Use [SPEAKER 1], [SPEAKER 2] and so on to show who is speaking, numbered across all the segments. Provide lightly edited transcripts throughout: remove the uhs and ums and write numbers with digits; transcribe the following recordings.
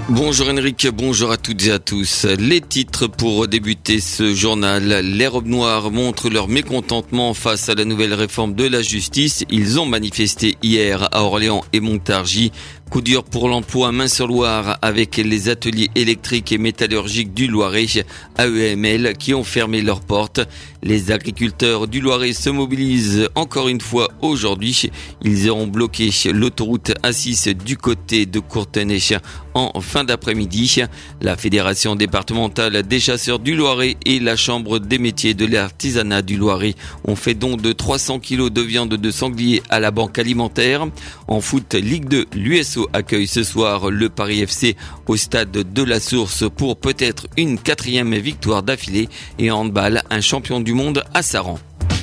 [SPEAKER 1] Bonjour Henrik, bonjour à toutes et à tous. Les titres pour débuter ce journal. Les robes noires montrent leur mécontentement face à la nouvelle réforme de la justice. Ils ont manifesté hier à Orléans et Montargis. Coup dur pour l'emploi Main-sur-Loire avec les ateliers électriques et métallurgiques du Loiret, AEML, qui ont fermé leurs portes. Les agriculteurs du Loiret se mobilisent encore une fois aujourd'hui. Ils auront bloqué l'autoroute A6 du côté de Courtenay en fin d'après-midi. La Fédération départementale des chasseurs du Loiret et la Chambre des métiers de l'artisanat du Loiret ont fait don de 300 kilos de viande de sanglier à la banque alimentaire. En foot, Ligue 2, l'USO accueille ce soir le Paris FC au stade de la Source pour peut-être une 4e victoire d'affilée, et en handball, un champion du monde à Saran.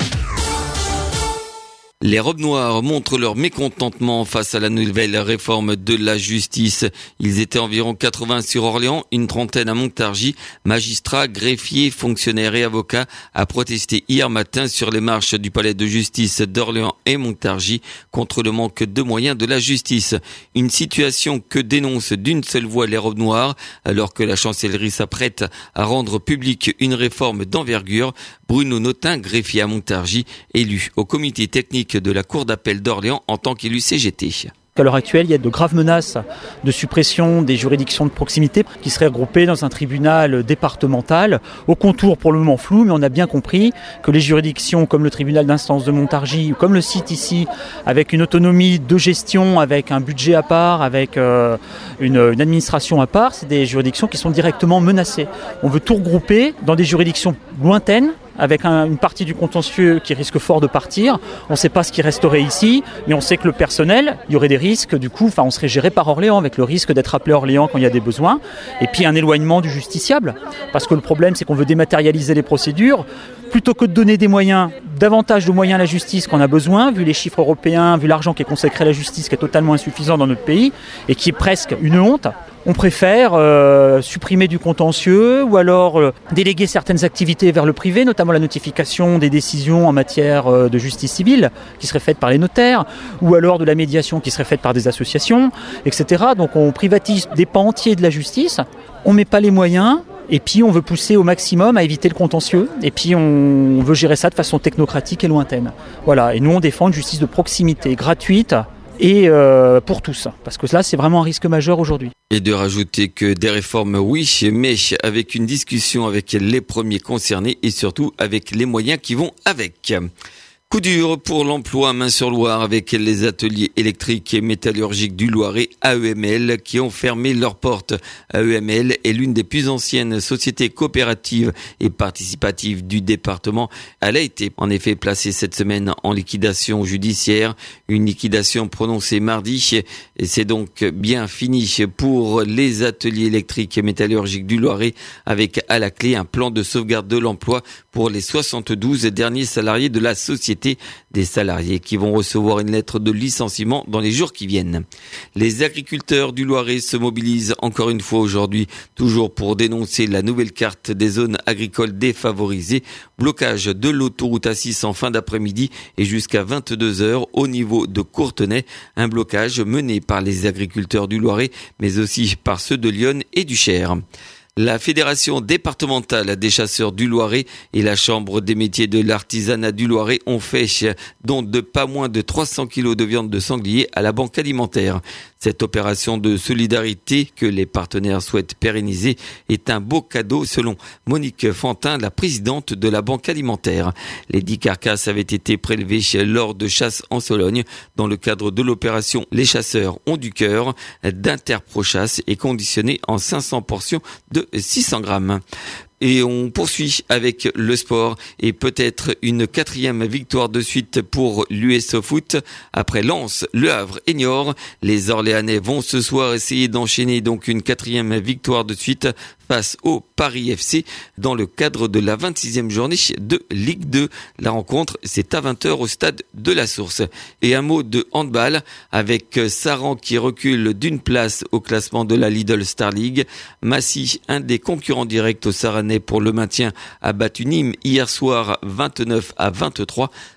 [SPEAKER 1] Les robes noires montrent leur mécontentement face à la nouvelle réforme de la justice. Ils étaient environ 80 sur Orléans, une trentaine à Montargis. Magistrats, greffiers, fonctionnaires et avocats a protesté hier matin sur les marches du palais de justice d'Orléans et Montargis contre le manque de moyens de la justice. Une situation que dénoncent d'une seule voix les robes noires, alors que la chancellerie s'apprête à rendre publique une réforme d'envergure. Bruno Notin, greffier à Montargis, élu au comité technique de la Cour d'appel d'Orléans en tant qu'élu CGT.
[SPEAKER 2] À l'heure actuelle, il y a de graves menaces de suppression des juridictions de proximité qui seraient regroupées dans un tribunal départemental, au contour pour le moment flou, mais on a bien compris que les juridictions comme le tribunal d'instance de Montargis ou comme le site ici, avec une autonomie de gestion, avec un budget à part, avec une administration à part, c'est des juridictions qui sont directement menacées. On veut tout regrouper dans des juridictions lointaines, avec une partie du contentieux qui risque fort de partir. On ne sait pas ce qui resterait ici, mais on sait que le personnel, il y aurait des risques, du coup, on serait géré par Orléans, avec le risque d'être appelé à Orléans quand il y a des besoins. Et puis un éloignement du justiciable, parce que le problème, c'est qu'on veut dématérialiser les procédures. Plutôt que de donner des moyens, davantage de moyens à la justice qu'on a besoin, vu les chiffres européens, vu l'argent qui est consacré à la justice, qui est totalement insuffisant dans notre pays, et qui est presque une honte, on préfère supprimer du contentieux ou alors déléguer certaines activités vers le privé, notamment la notification des décisions en matière de justice civile qui serait faite par les notaires, ou alors de la médiation qui serait faite par des associations, etc. Donc on privatise des pans entiers de la justice, on ne met pas les moyens. Et puis on veut pousser au maximum à éviter le contentieux. Et puis on veut gérer ça de façon technocratique et lointaine. Voilà. Et nous on défend une justice de proximité, gratuite et pour tous. Parce que là c'est vraiment un risque majeur aujourd'hui.
[SPEAKER 1] Et de rajouter que des réformes, oui, mais avec une discussion avec les premiers concernés et surtout avec les moyens qui vont avec. Coup dur pour l'emploi Main-sur-Loire avec les ateliers électriques et métallurgiques du Loiret, AEML, qui ont fermé leurs portes. AEML est l'une des plus anciennes sociétés coopératives et participatives du département. Elle a été en effet placée cette semaine en liquidation judiciaire, une liquidation prononcée mardi, et c'est donc bien fini pour les ateliers électriques et métallurgiques du Loiret, avec à la clé un plan de sauvegarde de l'emploi pour les 72 derniers salariés de la société, des salariés qui vont recevoir une lettre de licenciement dans les jours qui viennent. Les agriculteurs du Loiret se mobilisent encore une fois aujourd'hui, toujours pour dénoncer la nouvelle carte des zones agricoles défavorisées. Blocage de l'autoroute A6 en fin d'après-midi et jusqu'à 22h au niveau de Courtenay. Un blocage mené par les agriculteurs du Loiret, mais aussi par ceux de Lyon et du Cher. La Fédération départementale des chasseurs du Loiret et la Chambre des métiers de l'artisanat du Loiret ont fait don de pas moins de 300 kilos de viande de sanglier à la banque alimentaire. Cette opération de solidarité que les partenaires souhaitent pérenniser est un beau cadeau selon Monique Fantin, la présidente de la banque alimentaire. Les 10 carcasses avaient été prélevées lors de chasses en Sologne dans le cadre de l'opération Les chasseurs ont du cœur d'Interprochasse et conditionnées en 500 portions de 600 grammes. Et on poursuit avec le sport et peut-être une 4e victoire de suite pour l'USO Foot. Après Lens, Le Havre et Niort, les Orléanais vont ce soir essayer d'enchaîner donc une 4e victoire de suite face au Paris FC dans le cadre de la 26e journée de Ligue 2. La rencontre, c'est à 20h au stade de la Source. Et un mot de handball avec Saran qui recule d'une place au classement de la Lidl Star League. Massy, un des concurrents directs au Saranais pour le maintien, a battu Nîmes hier soir 29-23.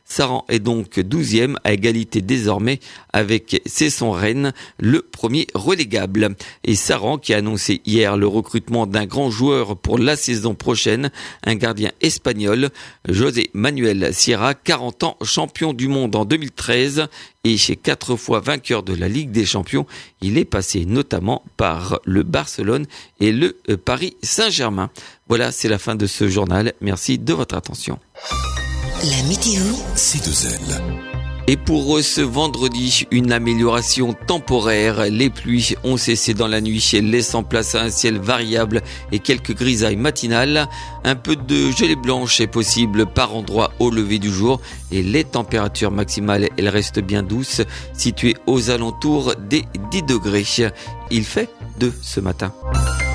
[SPEAKER 1] Saran est donc 12e à égalité désormais avec Cesson-Rennes, le premier relégable. Et Saran qui a annoncé hier le recrutement d'un grand joueur pour la saison prochaine, un gardien espagnol, José Manuel Sierra, 40 ans, champion du monde en 2013 et 4 fois vainqueur de la Ligue des Champions. Il est passé notamment par le Barcelone et le Paris Saint-Germain. Voilà, c'est la fin de ce journal. Merci de votre attention.
[SPEAKER 3] La météo,
[SPEAKER 4] C2L.
[SPEAKER 1] Et pour ce vendredi, une amélioration temporaire. Les pluies ont cessé dans la nuit, laissant place à un ciel variable et quelques grisailles matinales. Un peu de gelée blanche est possible par endroits au lever du jour. Et les températures maximales, elles restent bien douces, situées aux alentours des 10 degrés. Il fait 2 ce matin.